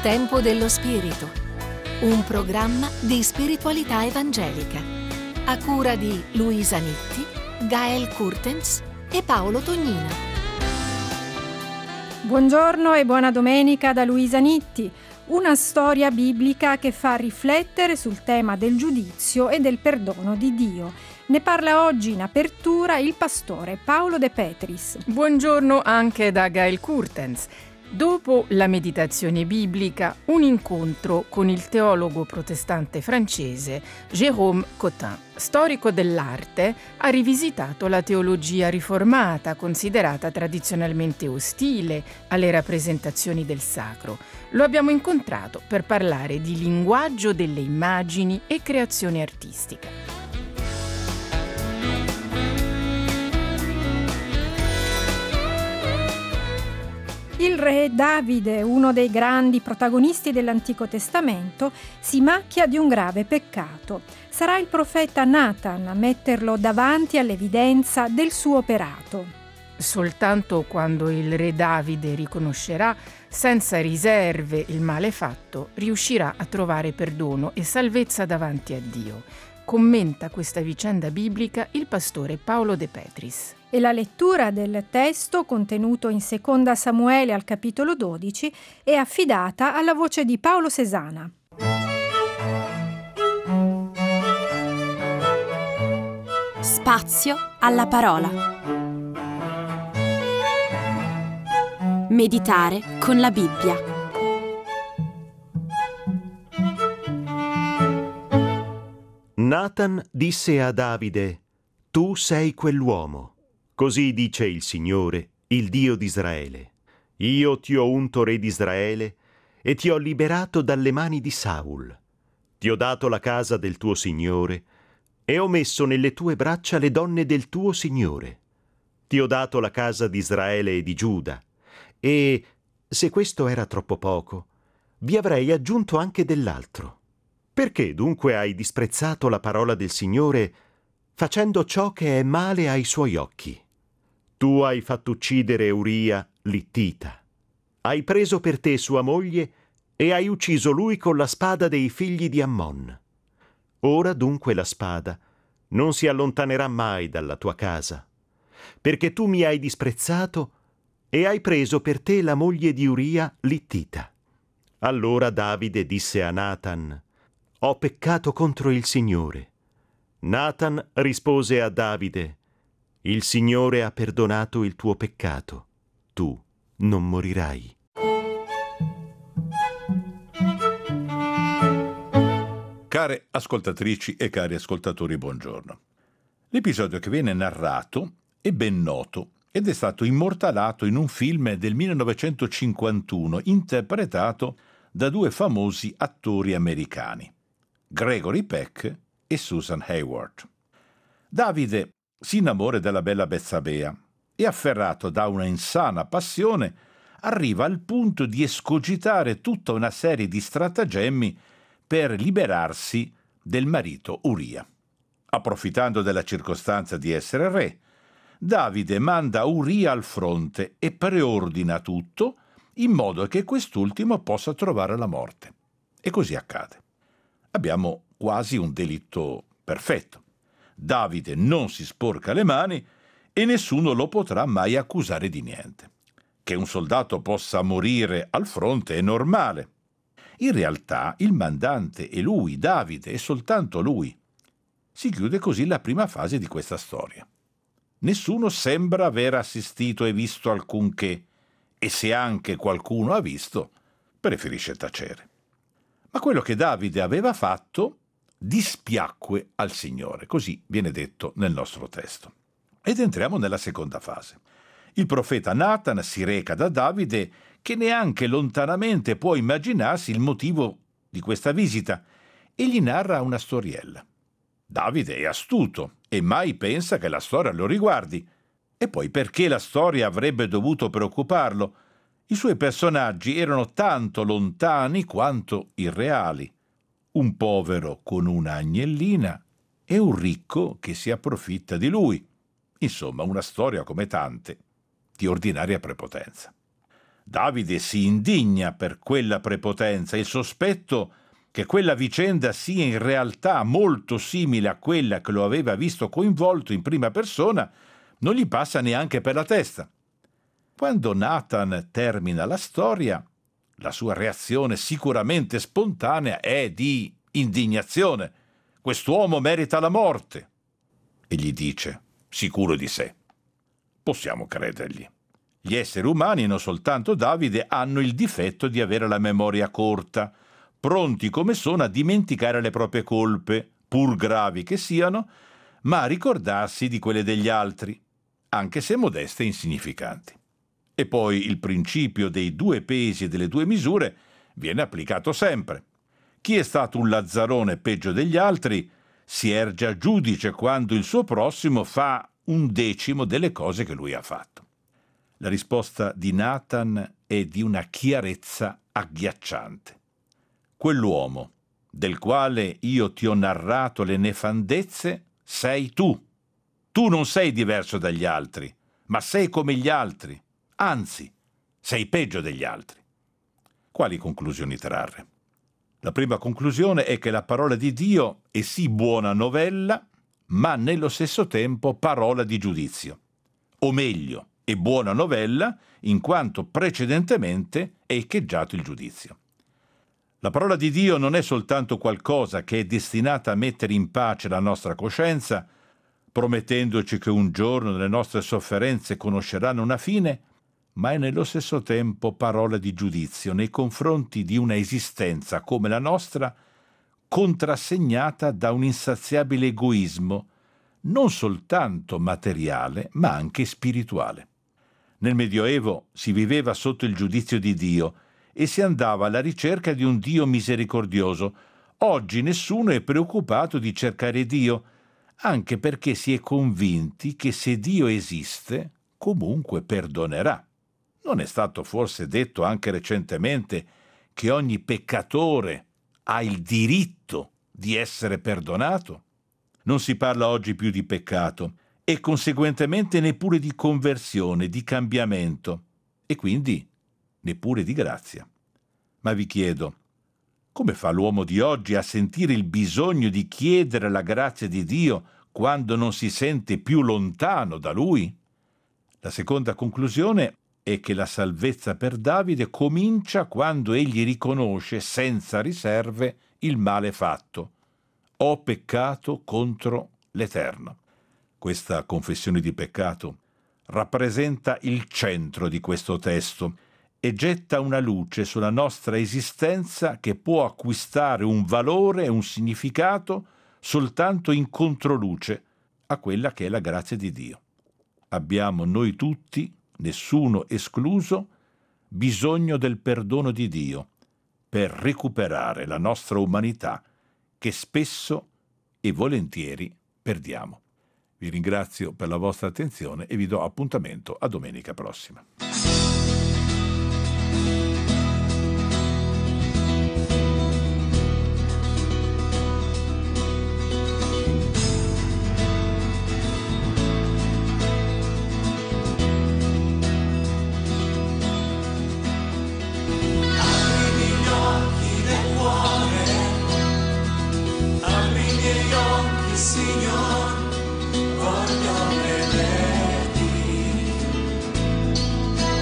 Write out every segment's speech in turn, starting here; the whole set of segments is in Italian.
tempo dello spirito, un programma di spiritualità evangelica, a cura di Luisa Nitti, Gael Kurtens e Paolo Tognina. Buongiorno e buona domenica da Luisa Nitti. Una storia biblica che fa riflettere sul tema del giudizio e del perdono di Dio. Ne parla oggi in apertura il pastore Paolo De Petris. Buongiorno anche da Gael Kurtens. Dopo la meditazione biblica, un incontro con il teologo protestante francese Jérôme Cotin. Storico dell'arte, ha rivisitato la teologia riformata, considerata tradizionalmente ostile alle rappresentazioni del sacro. Lo abbiamo incontrato per parlare di linguaggio delle immagini e creazione artistica. Il re Davide, uno dei grandi protagonisti dell'Antico Testamento, si macchia di un grave peccato. Sarà il profeta Nathan a metterlo davanti all'evidenza del suo operato. Soltanto quando il re Davide riconoscerà senza riserve il male fatto, riuscirà a trovare perdono e salvezza davanti a Dio. Commenta questa vicenda biblica il pastore Paolo De Petris. E la lettura del testo, contenuto in 2 Samuele al capitolo 12, è affidata alla voce di Paolo Sesana. Spazio alla parola. Meditare con la Bibbia. Nathan disse a Davide: «Tu sei quell'uomo. Così dice il Signore, il Dio di Israele. Io ti ho unto re di Israele e ti ho liberato dalle mani di Saul. Ti ho dato la casa del tuo Signore e ho messo nelle tue braccia le donne del tuo Signore. Ti ho dato la casa di Israele e di Giuda e, se questo era troppo poco, vi avrei aggiunto anche dell'altro. Perché dunque hai disprezzato la parola del Signore facendo ciò che è male ai suoi occhi? Tu hai fatto uccidere Uria l'Ittita. Hai preso per te sua moglie e hai ucciso lui con la spada dei figli di Ammon. Ora dunque la spada non si allontanerà mai dalla tua casa, perché tu mi hai disprezzato e hai preso per te la moglie di Uria l'Ittita». Allora Davide disse a Nathan: «Ho peccato contro il Signore». Nathan rispose a Davide: «Il Signore ha perdonato il tuo peccato. Tu non morirai». Care ascoltatrici e cari ascoltatori, buongiorno. L'episodio che viene narrato è ben noto ed è stato immortalato in un film del 1951 interpretato da due famosi attori americani, Gregory Peck e Susan Hayward. Davide si innamora della bella Betsabea e, afferrato da una insana passione, arriva al punto di escogitare tutta una serie di stratagemmi per liberarsi del marito Uria. Approfittando della circostanza di essere re, Davide manda Uria al fronte e preordina tutto in modo che quest'ultimo possa trovare la morte. E così accade. Abbiamo quasi un delitto perfetto. Davide non si sporca le mani e nessuno lo potrà mai accusare di niente. Che un soldato possa morire al fronte è normale. In realtà il mandante è lui, Davide, e soltanto lui. Si chiude così la prima fase di questa storia. Nessuno sembra aver assistito e visto alcunché, e se anche qualcuno ha visto, preferisce tacere. Ma quello che Davide aveva fatto dispiacque al Signore, così viene detto nel nostro testo. Ed entriamo nella seconda fase. Il profeta Nathan si reca da Davide, che neanche lontanamente può immaginarsi il motivo di questa visita, e gli narra una storiella. Davide è astuto e mai pensa che la storia lo riguardi. E poi perché la storia avrebbe dovuto preoccuparlo? I suoi personaggi erano tanto lontani quanto irreali. Un povero con una agnellina e un ricco che si approfitta di lui. Insomma, una storia come tante, di ordinaria prepotenza. Davide si indigna per quella prepotenza e il sospetto che quella vicenda sia in realtà molto simile a quella che lo aveva visto coinvolto in prima persona non gli passa neanche per la testa. Quando Nathan termina la storia, la sua reazione sicuramente spontanea è di indignazione. Quest'uomo merita la morte. E gli dice, sicuro di sé. Possiamo credergli. Gli esseri umani, non soltanto Davide, hanno il difetto di avere la memoria corta, pronti come sono a dimenticare le proprie colpe, pur gravi che siano, ma a ricordarsi di quelle degli altri, anche se modeste e insignificanti. E poi il principio dei 2 pesi e delle 2 misure viene applicato sempre. Chi è stato un lazzarone peggio degli altri si erge giudice quando il suo prossimo fa 1/10 delle cose che lui ha fatto. La risposta di Nathan è di una chiarezza agghiacciante. Quell'uomo del quale io ti ho narrato le nefandezze sei tu. Tu non sei diverso dagli altri, ma sei come gli altri. Anzi, sei peggio degli altri. Quali conclusioni trarre? La prima conclusione è che la parola di Dio è sì buona novella, ma nello stesso tempo parola di giudizio. O meglio, è buona novella in quanto precedentemente è echeggiato il giudizio. La parola di Dio non è soltanto qualcosa che è destinata a mettere in pace la nostra coscienza, promettendoci che un giorno le nostre sofferenze conosceranno una fine, ma è nello stesso tempo parola di giudizio nei confronti di una esistenza come la nostra, contrassegnata da un insaziabile egoismo, non soltanto materiale, ma anche spirituale. Nel Medioevo si viveva sotto il giudizio di Dio e si andava alla ricerca di un Dio misericordioso. Oggi nessuno è preoccupato di cercare Dio, anche perché si è convinti che se Dio esiste, comunque perdonerà. Non è stato forse detto anche recentemente che ogni peccatore ha il diritto di essere perdonato? Non si parla oggi più di peccato e conseguentemente neppure di conversione, di cambiamento e quindi neppure di grazia. Ma vi chiedo, come fa l'uomo di oggi a sentire il bisogno di chiedere la grazia di Dio quando non si sente più lontano da Lui? La seconda conclusione è che la salvezza per Davide comincia quando egli riconosce senza riserve il male fatto. Ho peccato contro l'Eterno. Questa confessione di peccato rappresenta il centro di questo testo e getta una luce sulla nostra esistenza che può acquistare un valore e un significato soltanto in controluce a quella che è la grazia di Dio. Abbiamo noi tutti, nessuno escluso, bisogno del perdono di Dio per recuperare la nostra umanità che spesso e volentieri perdiamo. Vi ringrazio per la vostra attenzione e vi do appuntamento a domenica prossima. Signor, voglio vederti.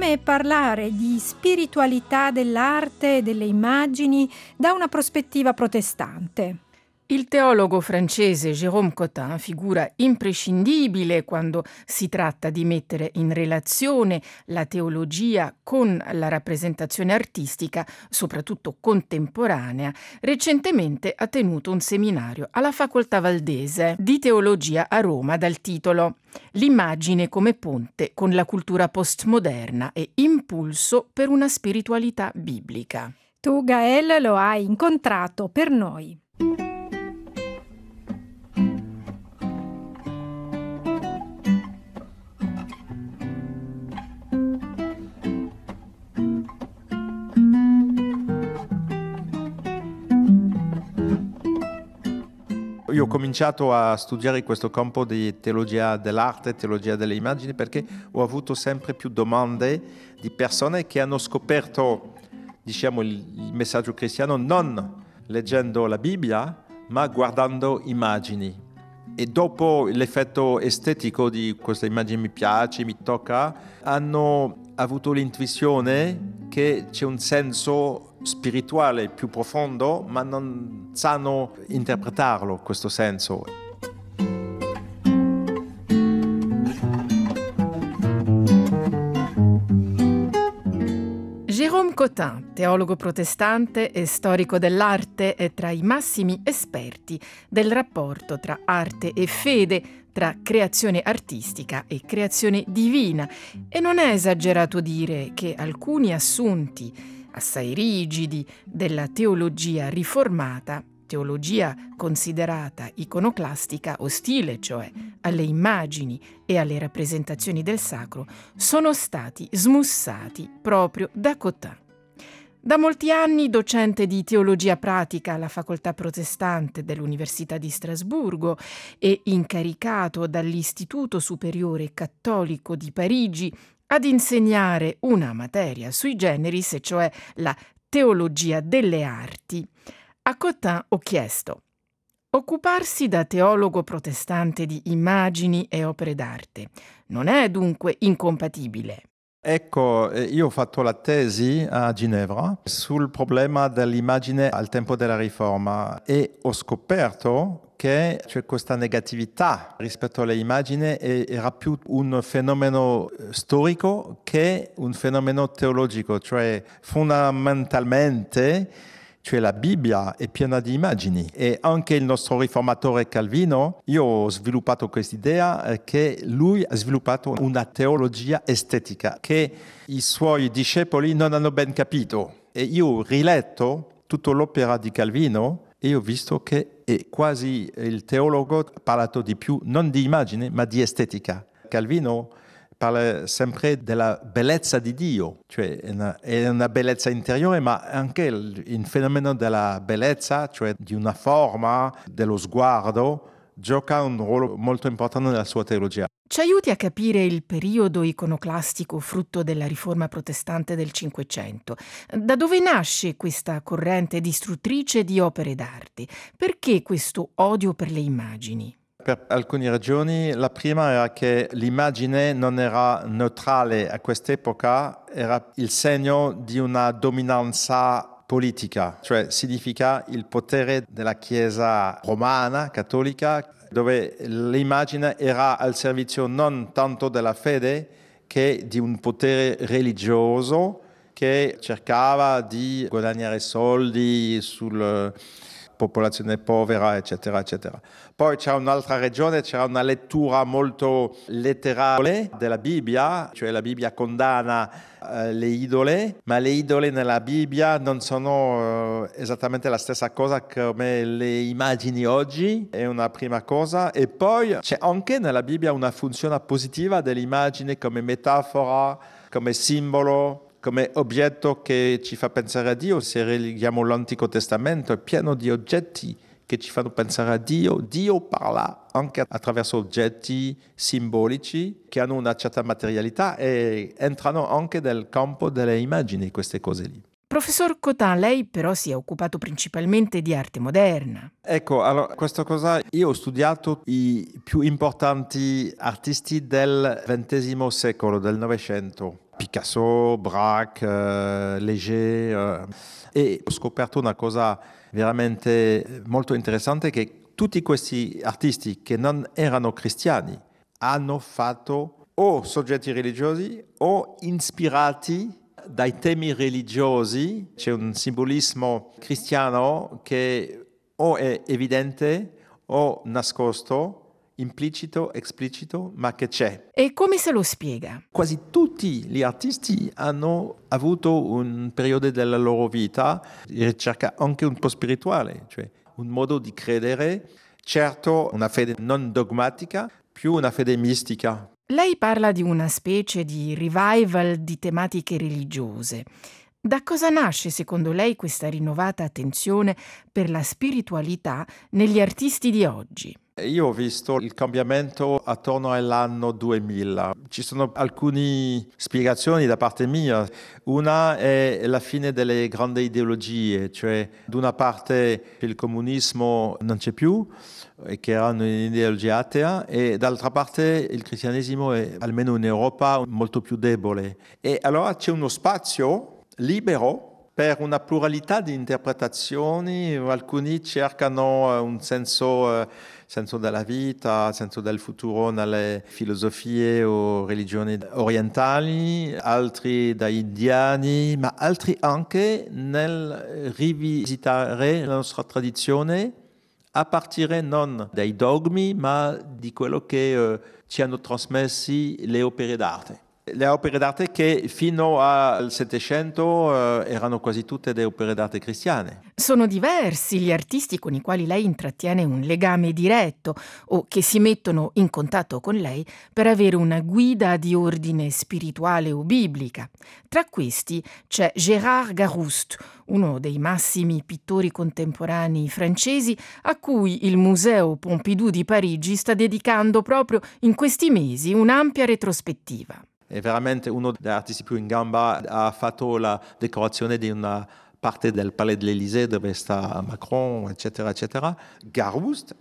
come parlare di spiritualità dell'arte e delle immagini da una prospettiva protestante. Il teologo francese Jérôme Cotin, figura imprescindibile quando si tratta di mettere in relazione la teologia con la rappresentazione artistica, soprattutto contemporanea, recentemente ha tenuto un seminario alla Facoltà Valdese di Teologia a Roma dal titolo L'immagine come ponte con la cultura postmoderna e impulso per una spiritualità biblica. Tu, Gaël, lo hai incontrato per noi. Io ho cominciato a studiare questo campo di teologia dell'arte, teologia delle immagini, perché ho avuto sempre più domande di persone che hanno scoperto, diciamo, il messaggio cristiano non leggendo la Bibbia, ma guardando immagini. E dopo l'effetto estetico di questa immagine mi piace, mi tocca, hanno avuto l'intuizione che c'è un senso spirituale più profondo, ma non sanno interpretarlo, questo senso. Jérôme Cotin, teologo protestante e storico dell'arte, è tra i massimi esperti del rapporto tra arte e fede, tra creazione artistica e creazione divina, e non è esagerato dire che alcuni assunti assai rigidi della teologia riformata, teologia considerata iconoclastica, ostile cioè alle immagini e alle rappresentazioni del sacro, sono stati smussati proprio da Cotin. Da molti anni docente di teologia pratica alla facoltà protestante dell'Università di Strasburgo e incaricato dall'Istituto Superiore Cattolico di Parigi ad insegnare una materia sui generis, e cioè la teologia delle arti, a Cotin ho chiesto: occuparsi da teologo protestante di immagini e opere d'arte non è dunque incompatibile? Ecco, io ho fatto la tesi a Ginevra sul problema dell'immagine al tempo della Riforma e ho scoperto che c'è questa negatività rispetto alle immagini era più un fenomeno storico che un fenomeno teologico, cioè fondamentalmente la Bibbia è piena di immagini e anche il nostro riformatore Calvino, io ho sviluppato quest'idea che lui ha sviluppato una teologia estetica che i suoi discepoli non hanno ben capito e io ho riletto tutta l'opera di Calvino e ho visto che è quasi il teologo ha parlato di più non di immagini ma di estetica. Calvino parla sempre della bellezza di Dio, cioè è una bellezza interiore, ma anche il fenomeno della bellezza, cioè di una forma, dello sguardo, gioca un ruolo molto importante nella sua teologia. Ci aiuti a capire il periodo iconoclastico frutto della riforma protestante del Cinquecento. Da dove nasce questa corrente distruttrice di opere d'arte? Perché questo odio per le immagini? Per alcune ragioni. La prima era che l'immagine non era neutrale a quest'epoca, era il segno di una dominanza politica, cioè significa il potere della Chiesa romana, cattolica, dove l'immagine era al servizio non tanto della fede che di un potere religioso che cercava di guadagnare soldi sulla popolazione povera, eccetera, eccetera. Poi c'è un'altra ragione, c'era una lettura molto letterale della Bibbia, cioè la Bibbia condanna le idole, ma le idole nella Bibbia non sono esattamente la stessa cosa come le immagini oggi, è una prima cosa. E poi c'è anche nella Bibbia una funzione positiva dell'immagine come metafora, come simbolo, come oggetto che ci fa pensare a Dio. Se leggiamo l'Antico Testamento è pieno di oggetti che ci fanno pensare a Dio. Dio parla anche attraverso oggetti simbolici che hanno una certa materialità e entrano anche nel campo delle immagini, queste cose lì. Professor Cotin, lei però si è occupato principalmente di arte moderna. Ecco, allora, questa cosa, io ho studiato i più importanti artisti del XX secolo, del Novecento. Picasso, Braque, Léger. E ho scoperto una cosa veramente molto interessante, che tutti questi artisti che non erano cristiani hanno fatto o soggetti religiosi o ispirati dai temi religiosi. C'è un simbolismo cristiano che o è evidente o nascosto, implicito, esplicito, ma che c'è. E come se lo spiega? Quasi tutti gli artisti hanno avuto un periodo della loro vita di ricerca anche un po' spirituale, cioè un modo di credere, certo una fede non dogmatica, più una fede mistica. Lei parla di una specie di revival di tematiche religiose. Da cosa nasce, secondo lei, questa rinnovata attenzione per la spiritualità negli artisti di oggi? Io ho visto il cambiamento attorno all'anno 2000. Ci sono alcune spiegazioni da parte mia. Una è la fine delle grandi ideologie, cioè da una parte il comunismo non c'è più, che era un'ideologia atea, e dall'altra parte il cristianesimo è, almeno in Europa, molto più debole. E allora c'è uno spazio libero per una pluralità di interpretazioni. Alcuni cercano un senso della vita, senso del futuro nelle filosofie o religioni orientali, altri da indiani, ma altri anche nel rivisitare la nostra tradizione a partire non dai dogmi, ma di quello che ci hanno trasmessi le opere d'arte. Le opere d'arte che fino al Settecento erano quasi tutte delle opere d'arte cristiane. Sono diversi gli artisti con i quali lei intrattiene un legame diretto o che si mettono in contatto con lei per avere una guida di ordine spirituale o biblica. Tra questi c'è Gérard Garouste, uno dei massimi pittori contemporanei francesi a cui il Museo Pompidou di Parigi sta dedicando proprio in questi mesi un'ampia retrospettiva. È veramente uno degli artisti più in gamba. Ha fatto la decorazione di una parte del Palais de l'Élysée dove sta Macron, eccetera, eccetera. Garouste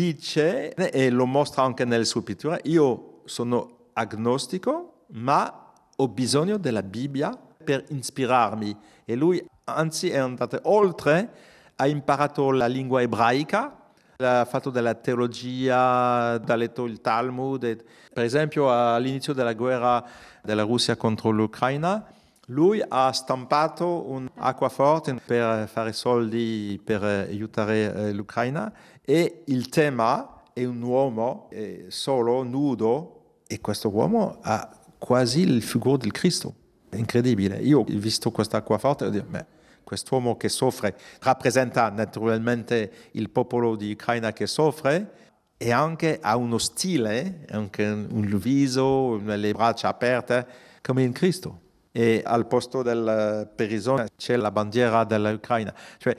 dice, e lo mostra anche nelle sue pitture, io sono agnostico, ma ho bisogno della Bibbia per ispirarmi. E lui, anzi, è andato oltre, ha imparato la lingua ebraica, ha fatto della teologia, ha letto il Talmud. Per esempio, all'inizio della guerra della Russia contro l'Ucraina, lui ha stampato un acquaforte per fare soldi per aiutare l'Ucraina, e il tema è un uomo solo, nudo, e questo uomo ha quasi il figura del Cristo. È incredibile. Io ho visto questo acquaforte e ho detto, quest'uomo che soffre rappresenta naturalmente il popolo di Ucraina che soffre, e anche ha uno stile, anche un viso, le braccia aperte, come in Cristo. E al posto del perisone c'è la bandiera dell'Ucraina.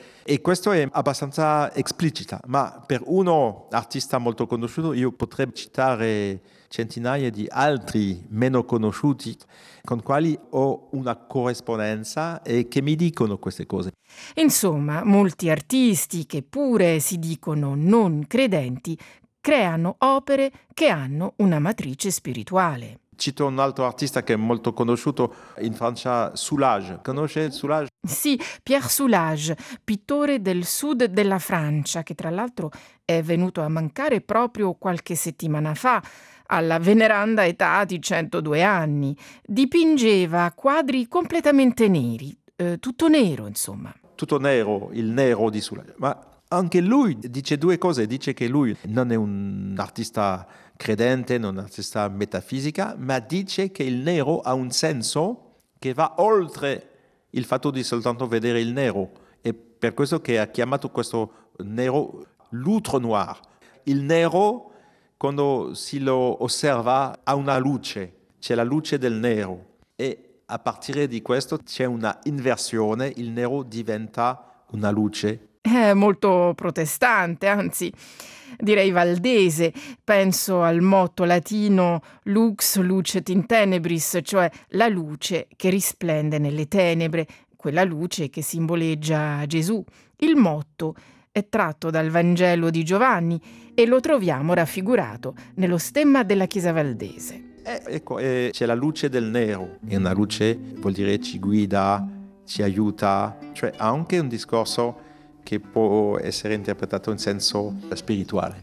E questo è abbastanza esplicita, ma per uno artista molto conosciuto io potrei citare centinaia di altri meno conosciuti con quali ho una corrispondenza e che mi dicono queste cose. Insomma, molti artisti che pure si dicono non credenti creano opere che hanno una matrice spirituale. Cito un altro artista che è molto conosciuto in Francia, Soulages. Conosce Soulages? Sì, Pierre Soulages, pittore del sud della Francia, che tra l'altro è venuto a mancare proprio qualche settimana fa, alla veneranda età di 102 anni. Dipingeva quadri completamente neri, tutto nero, insomma. Tutto nero, il nero di Soulages. Ma anche lui dice due cose. Dice che lui non è un artista credente, non è un artista metafisica, ma dice che il nero ha un senso che va oltre il fatto di soltanto vedere il nero. E per questo che ha chiamato questo nero l'outre noir. Il nero, quando si lo osserva, ha una luce. C'è la luce del nero. E a partire di questo c'è una inversione. Il nero diventa una luce. È molto protestante, anzi direi valdese. Penso al motto latino lux lucet in tenebris, cioè la luce che risplende nelle tenebre, quella luce che simboleggia Gesù. Il motto è tratto dal Vangelo di Giovanni e lo troviamo raffigurato nello stemma della Chiesa valdese. C'è la luce del nero, e una luce vuol dire ci guida, ci aiuta, cioè ha anche un discorso che può essere interpretato in senso spirituale.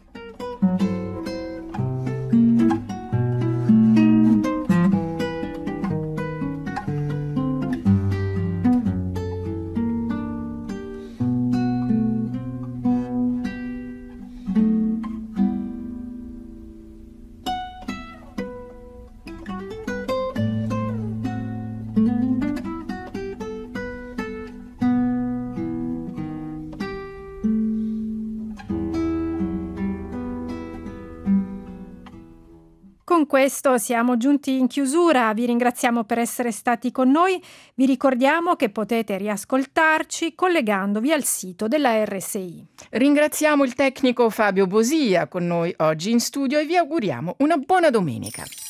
Con questo siamo giunti in chiusura, vi ringraziamo per essere stati con noi, vi ricordiamo che potete riascoltarci collegandovi al sito della RSI. Ringraziamo il tecnico Fabio Bosia con noi oggi in studio e vi auguriamo una buona domenica.